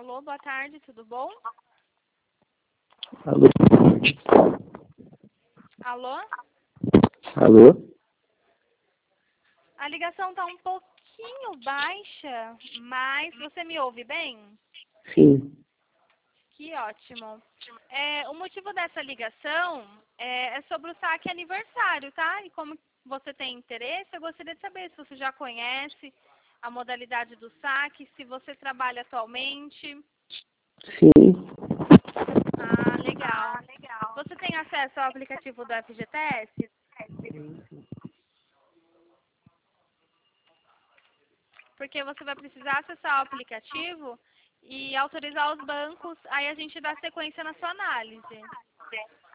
Alô, boa tarde, tudo bom? Alô? Alô? Alô? A ligação tá um pouquinho baixa, mas você me ouve bem? Sim. Que ótimo. O motivo dessa ligação é sobre o saque aniversário, tá? E como você tem interesse, eu gostaria de saber se você já conhece a modalidade do saque, se você trabalha atualmente. Sim. Ah, legal. Você tem acesso ao aplicativo do FGTS? Porque você vai precisar acessar o aplicativo e autorizar os bancos, aí a gente dá sequência na sua análise.